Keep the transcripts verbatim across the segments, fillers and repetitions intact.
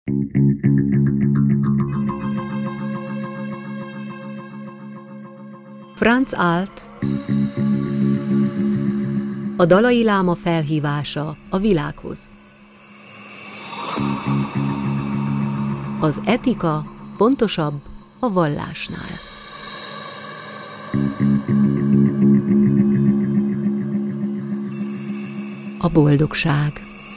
Franz Alt, a dalai láma felhívása a világhoz. Az etika fontosabb a vallásnál. A boldogság.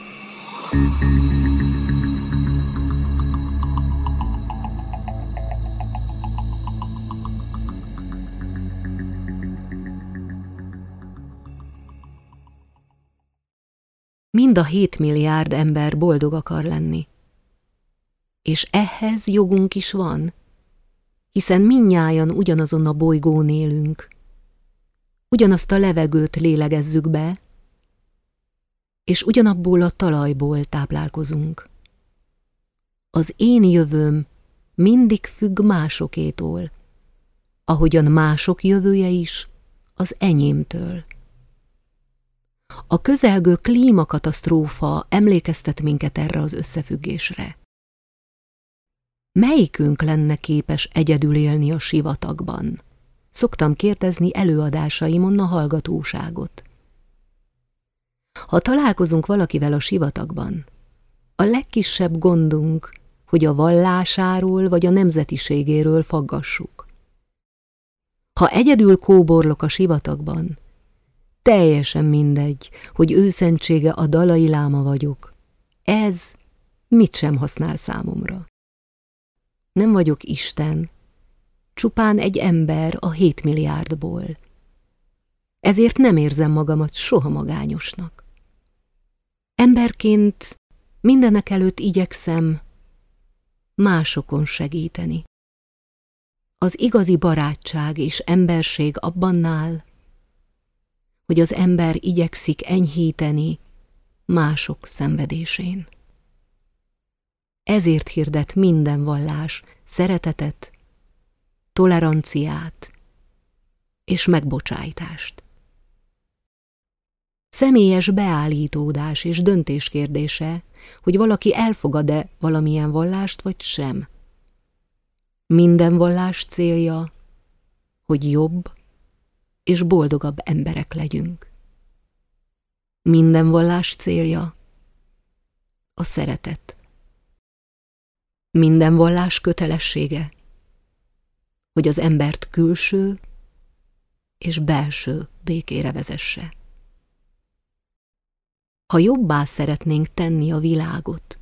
Mind a hét milliárd ember boldog akar lenni. És ehhez jogunk is van, hiszen mindnyájan ugyanazon a bolygón élünk. Ugyanazt a levegőt lélegezzük be, és ugyanabból a talajból táplálkozunk. Az én jövőm mindig függ másokétól, ahogyan mások jövője is az enyémtől. A közelgő klímakatasztrófa emlékeztet minket erre az összefüggésre. Melyikünk lenne képes egyedül élni a sivatagban? Szoktam kérdezni előadásaimon a hallgatóságot. Ha találkozunk valakivel a sivatagban, a legkisebb gondunk, hogy a vallásáról vagy a nemzetiségéről faggassuk. Ha egyedül kóborlok a sivatagban, teljesen mindegy, hogy őszentsége a dalai láma vagyok. Ez mit sem használ számomra. Nem vagyok Isten, csupán egy ember a hét milliárdból. Ezért nem érzem magamat soha magányosnak. Emberként mindenek előtt igyekszem másokon segíteni. Az igazi barátság és emberség abban áll, hogy az ember igyekszik enyhíteni mások szenvedésén. Ezért hirdet minden vallás szeretetet, toleranciát és megbocsájtást. Személyes beállítódás és döntés kérdése, hogy valaki elfogad-e valamilyen vallást vagy sem. Minden vallás célja, hogy jobb és boldogabb emberek legyünk. Minden vallás célja a szeretet. Minden vallás kötelessége, hogy az embert külső és belső békére vezesse. Ha jobbá szeretnénk tenni a világot,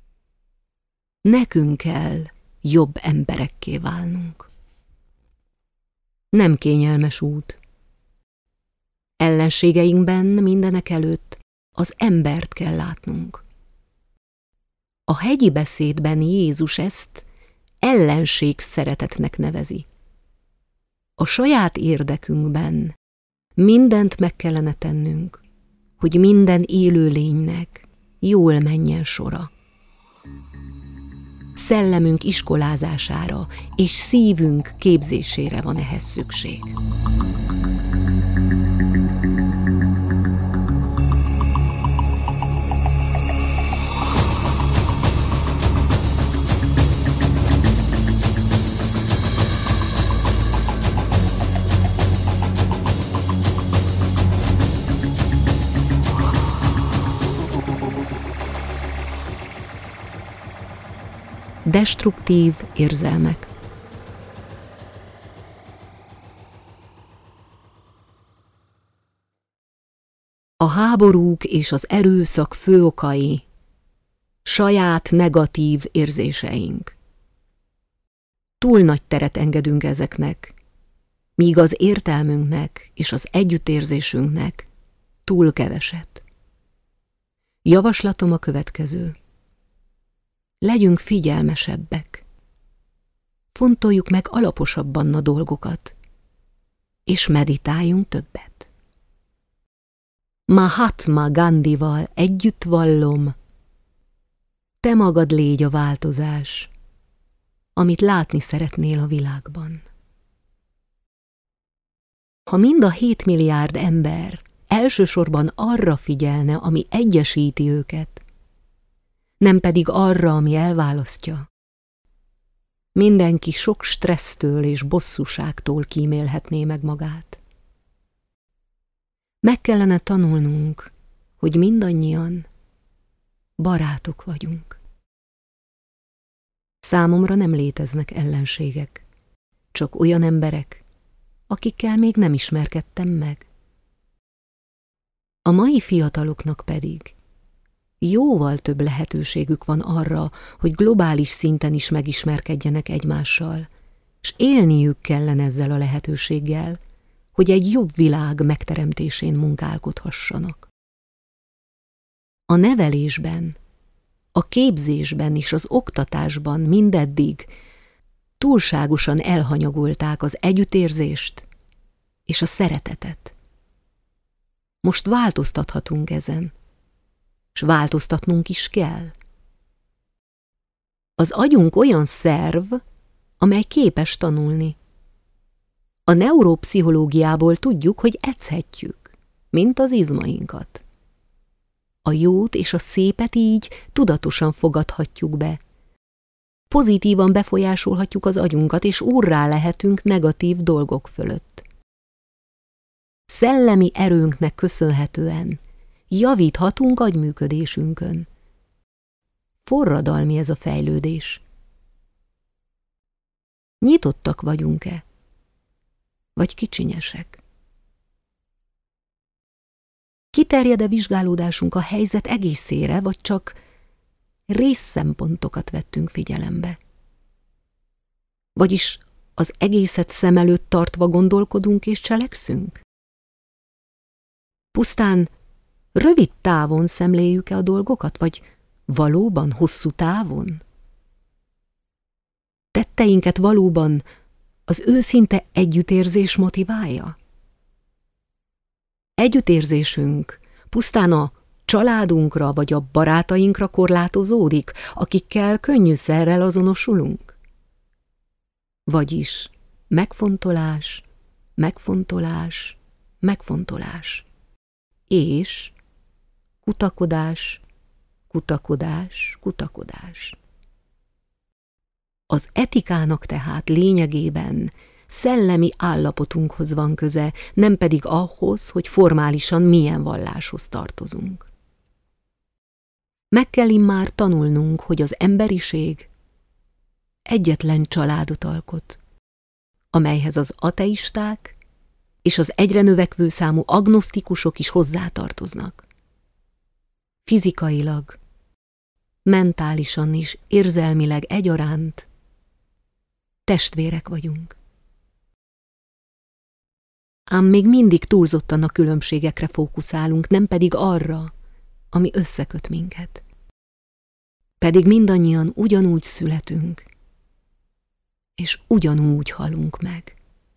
nekünk kell jobb emberekké válnunk. Nem kényelmes út. Ellenségeinkben mindenek előtt az embert kell látnunk. A hegyi beszédben Jézus ezt ellenség szeretetnek nevezi. A saját érdekünkben mindent meg kellene tennünk, hogy minden élőlénynek jól menjen sora. Szellemünk iskolázására és szívünk képzésére van ehhez szükség. Destruktív érzelmek. A háborúk és az erőszak fő okai saját negatív érzéseink. Túl nagy teret engedünk ezeknek, míg az értelmünknek és az együttérzésünknek túl keveset. Javaslatom a következő. Legyünk figyelmesebbek. Fontoljuk meg alaposabban a dolgokat, és meditáljunk többet. Mahatma Gandhival együtt vallom, te magad légy a változás, amit látni szeretnél a világban. Ha mind a hét milliárd ember elsősorban arra figyelne, ami egyesíti őket, nem pedig arra, ami elválasztja. Mindenki sok stressztől és bosszúságtól kímélhetné meg magát. Meg kellene tanulnunk, hogy mindannyian barátok vagyunk. Számomra nem léteznek ellenségek, csak olyan emberek, akikkel még nem ismerkedtem meg. A mai fiataloknak pedig jóval több lehetőségük van arra, hogy globális szinten is megismerkedjenek egymással, s élniük kellene ezzel a lehetőséggel, hogy egy jobb világ megteremtésén munkálkodhassanak. A nevelésben, a képzésben és az oktatásban mindeddig túlságosan elhanyagolták az együttérzést és a szeretetet. Most változtathatunk ezen, s változtatnunk is kell. Az agyunk olyan szerv, amely képes tanulni. A neuropszichológiából tudjuk, hogy edzhetjük, mint az izmainkat. A jót és a szépet így tudatosan fogadhatjuk be. Pozitívan befolyásolhatjuk az agyunkat, és úrrá lehetünk negatív dolgok fölött. Szellemi erőnknek köszönhetően javíthatunk agyműködésünkön. Forradalmi ez a fejlődés. Nyitottak vagyunk-e? Vagy kicsinyesek? Kiterjed-e vizsgálódásunk a helyzet egészére, vagy csak részszempontokat vettünk figyelembe? Vagyis az egészet szem előtt tartva gondolkodunk és cselekszünk? Pusztán rövid távon szemléljük-e a dolgokat, vagy valóban hosszú távon? Tetteinket valóban az őszinte együttérzés motiválja? Együttérzésünk pusztán a családunkra vagy a barátainkra korlátozódik, akikkel könnyűszerrel azonosulunk? Vagyis megfontolás, megfontolás, megfontolás. És kutakodás, kutakodás, kutakodás. Az etikának tehát lényegében szellemi állapotunkhoz van köze, nem pedig ahhoz, hogy formálisan milyen valláshoz tartozunk. Meg kell immár tanulnunk, hogy az emberiség egyetlen családot alkot, amelyhez az ateisták és az egyre növekvő számú agnosztikusok is hozzátartoznak. Fizikailag, mentálisan és érzelmileg egyaránt testvérek vagyunk. Ám még mindig túlzottan a különbségekre fókuszálunk, nem pedig arra, ami összeköt minket. Pedig mindannyian ugyanúgy születünk, és ugyanúgy halunk meg.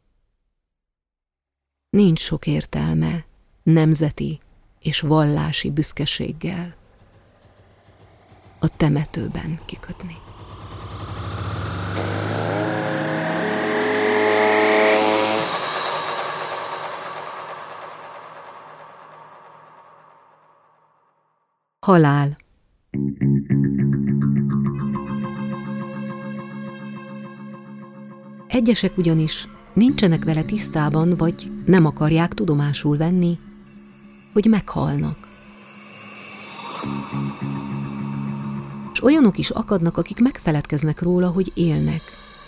Nincs sok értelme nemzeti és vallási büszkeséggel a temetőben kikötni. Halál. Egyesek ugyanis nincsenek vele tisztában, vagy nem akarják tudomásul venni, hogy meghalnak. És olyanok is akadnak, akik megfeledkeznek róla, hogy élnek.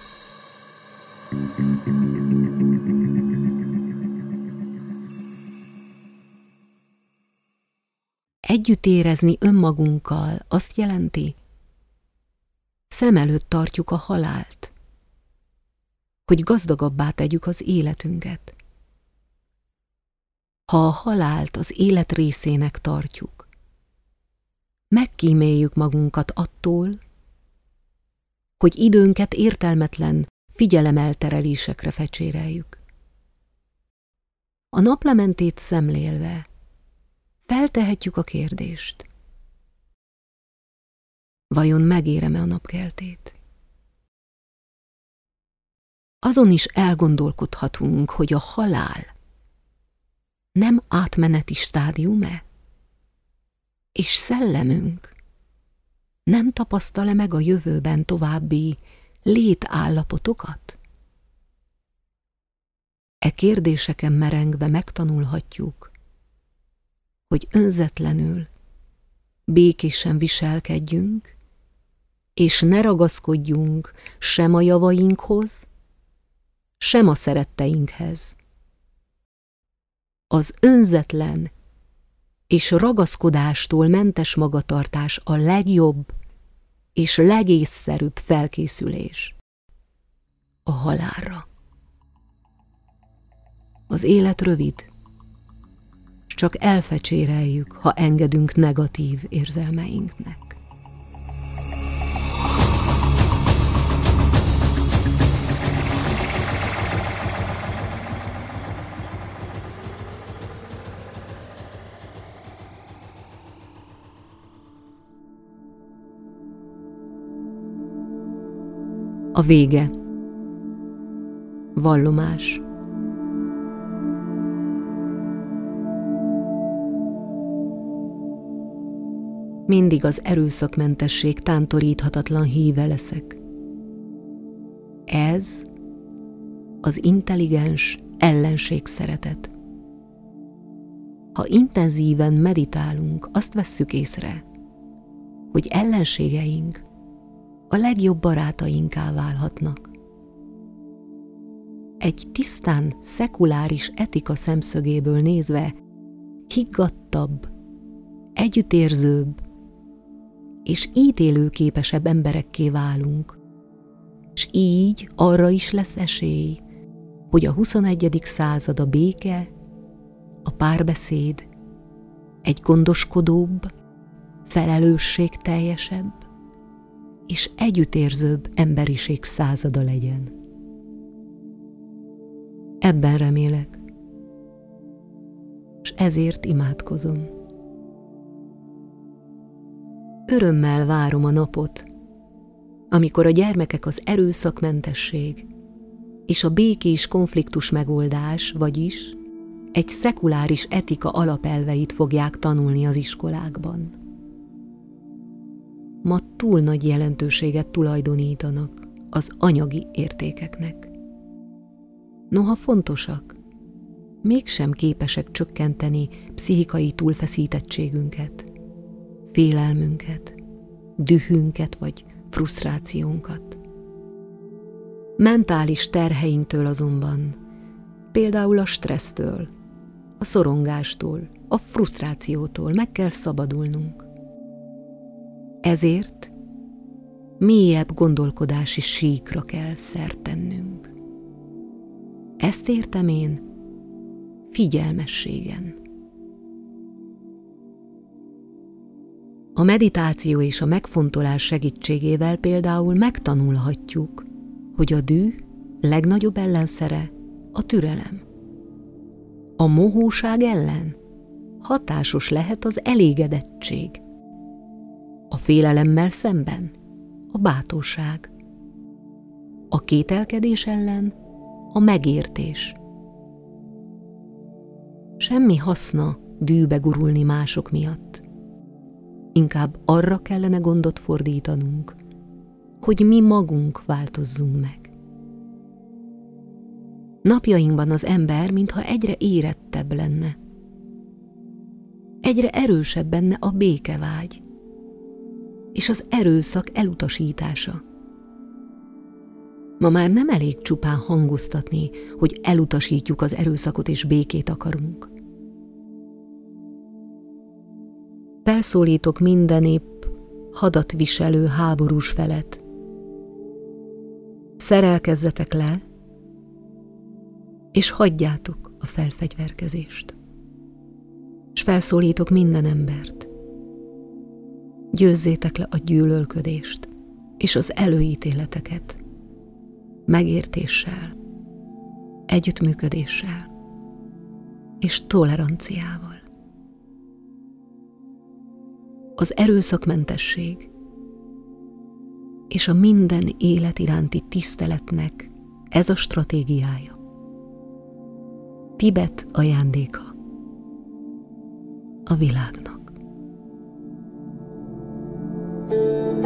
Együtt érezni önmagunkkal azt jelenti, szem előtt tartjuk a halált, hogy gazdagabbá tegyük az életünket. Ha a halált az élet részének tartjuk, megkíméljük magunkat attól, hogy időnket értelmetlen figyelemelterelésekre fecséreljük. A naplementét szemlélve feltehetjük a kérdést: vajon megérem-e a napkeltét? Azon is elgondolkodhatunk, hogy a halál nem átmeneti stádium-e? És szellemünk Nem tapasztal-e meg a jövőben további létállapotokat? E kérdéseken merengve megtanulhatjuk, hogy önzetlenül, békésen viselkedjünk, és ne ragaszkodjunk sem a javainkhoz, sem a szeretteinkhez. Az önzetlen és ragaszkodástól mentes magatartás a legjobb és legészszerűbb felkészülés a halálra. Az élet rövid, s csak elfecséreljük, ha engedünk negatív érzelmeinknek. A vége. Vallomás. Mindig az erőszakmentesség tántoríthatatlan híve leszek. Ez az intelligens ellenségszeretet. Ha intenzíven meditálunk, azt vesszük észre, hogy ellenségeink a legjobb barátainká válhatnak. Egy tisztán szekuláris etika szemszögéből nézve higgadtabb, együttérzőbb és ítélőképesebb emberekké válunk, s így arra is lesz esély, hogy a huszonegyedik század a béke, a párbeszéd egy gondoskodóbb, felelősségteljesebb és együttérzőbb emberiség százada legyen. Ebben remélek, s ezért imádkozom. Örömmel várom a napot, amikor a gyermekek az erőszakmentesség és a békés konfliktus megoldás, vagyis egy szekuláris etika alapelveit fogják tanulni az iskolákban. Ma túl nagy jelentőséget tulajdonítanak az anyagi értékeknek. Noha fontosak, mégsem képesek csökkenteni pszichikai túlfeszítettségünket, félelmünket, dühünket vagy frusztrációnkat. Mentális terheinktől azonban, például a stressztől, a szorongástól, a frusztrációtól meg kell szabadulnunk. Ezért mélyebb gondolkodási síkra kell szert tennünk. Ezt értem én figyelmességen. A meditáció és a megfontolás segítségével például megtanulhatjuk, hogy a düh legnagyobb ellenszere a türelem. A mohóság ellen hatásos lehet az elégedettség. A félelemmel szemben a bátorság. A kételkedés ellen a megértés. Semmi haszna dűbe gurulni mások miatt. Inkább arra kellene gondot fordítanunk, hogy mi magunk változzunk meg. Napjainkban az ember mintha egyre érettebb lenne. Egyre erősebb benne a békevágy és az erőszak elutasítása. Ma már nem elég csupán hangoztatni, hogy elutasítjuk az erőszakot és békét akarunk. Felszólítok minden épp hadat viselő háborús felet. Szerelkezzetek le, és hagyjátok a felfegyverkezést. És felszólítok minden embert. Győzzétek le a gyűlölködést és az előítéleteket. Megértéssel, együttműködéssel és toleranciával. Az erőszakmentesség és a minden élet iránti tiszteletnek ez a stratégiája. Tibet ajándéka a világnak.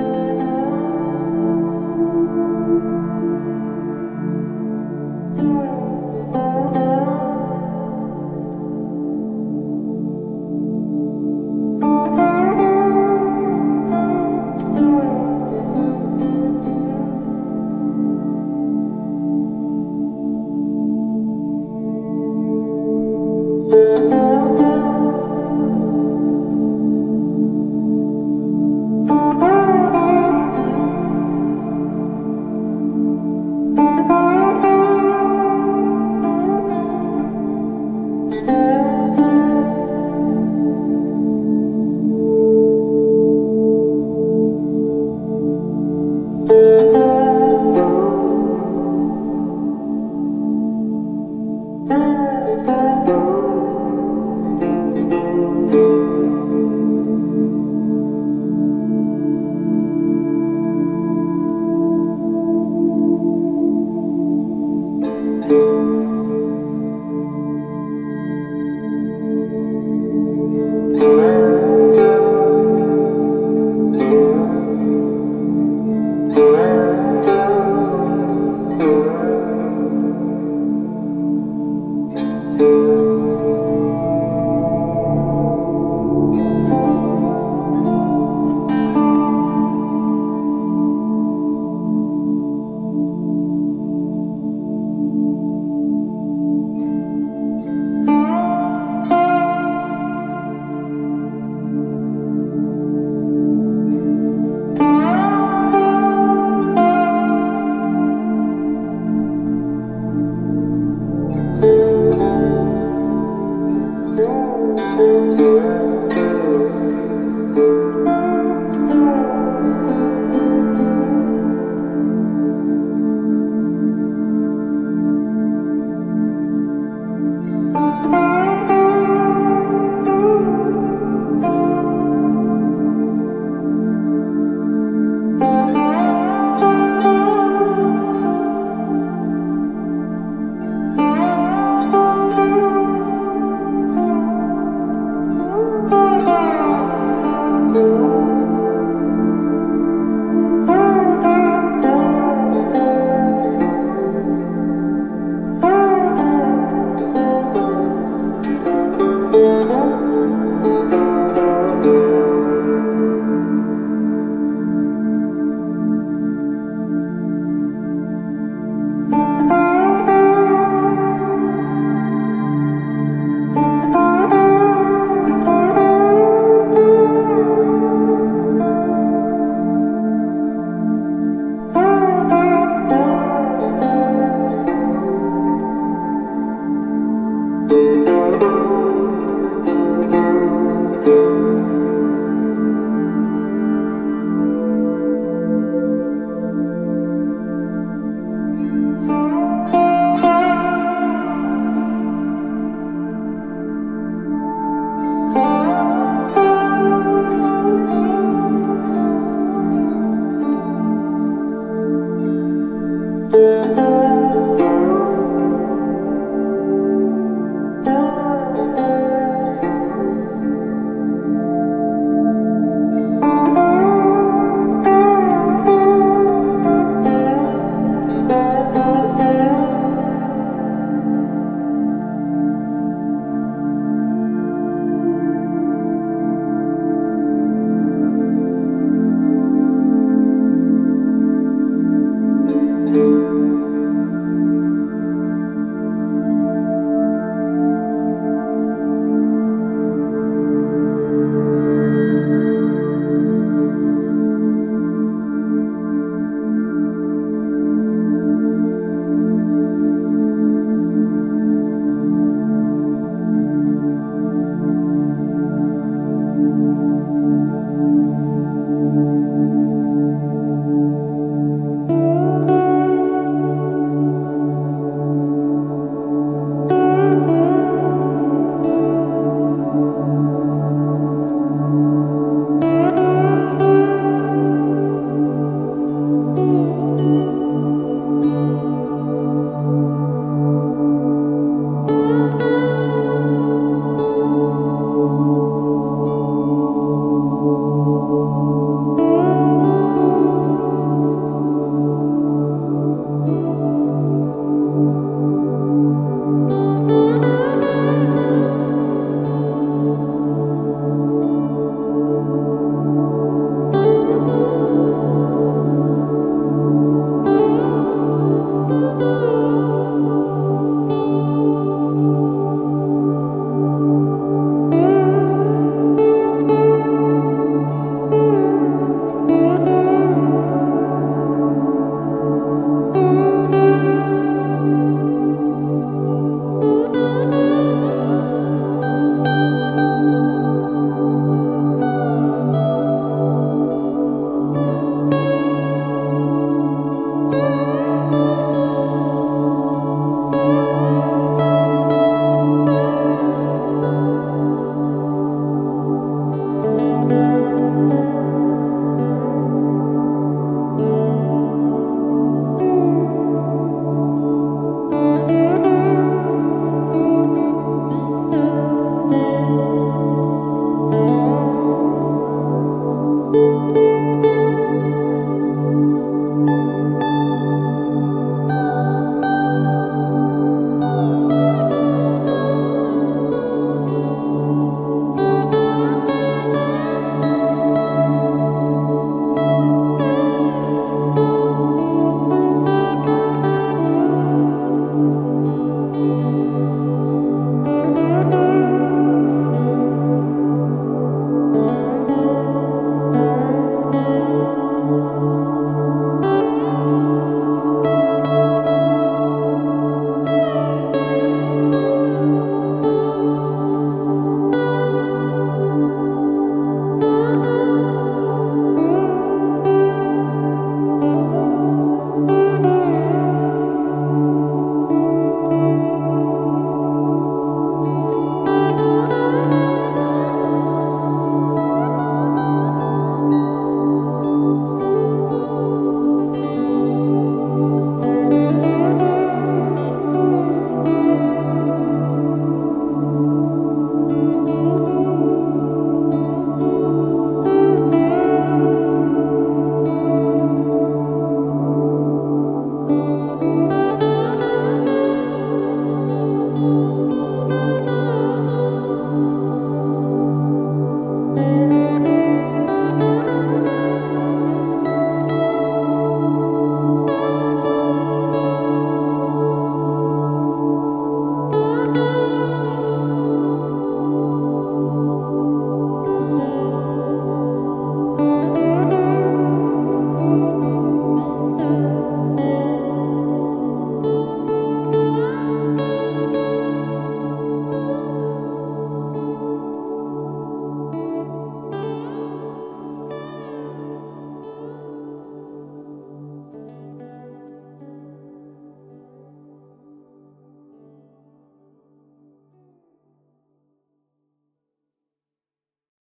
Yeah.